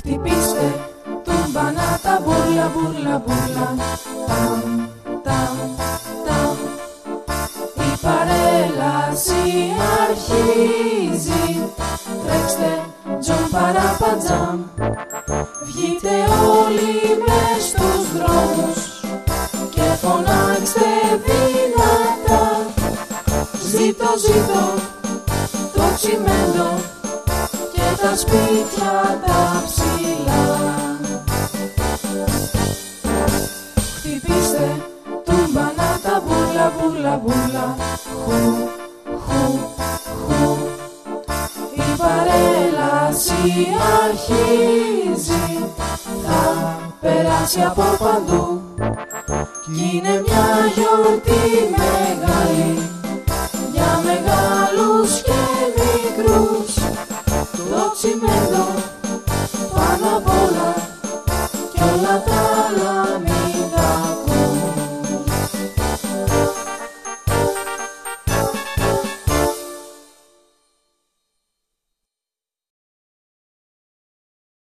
Χτυπήστε τούμπανα τα μπούρλα, μπούρλα, μπούρλα. Ταμ, ταμ, ταμ. Η παρέλαση αρχίζει. Τρέξτε τζον παραπατζάμ. Βγείτε όλοι μες στους δρόμους και φωνάξτε δυνατά. Ζήτω, ζήτω το τσιμέντο και τα σπίτια τα ψηλά. Χτυπήστε τούμπανα τα μπούρλα, μπούρλα, μπούρλα. Χου, χου, χου. Η παρέλαση αρχίζει. Θα περάσει από παντού κι είναι μια γιορτή μεγάλη για μεγάλους και μικρούς. Το τσιμέντο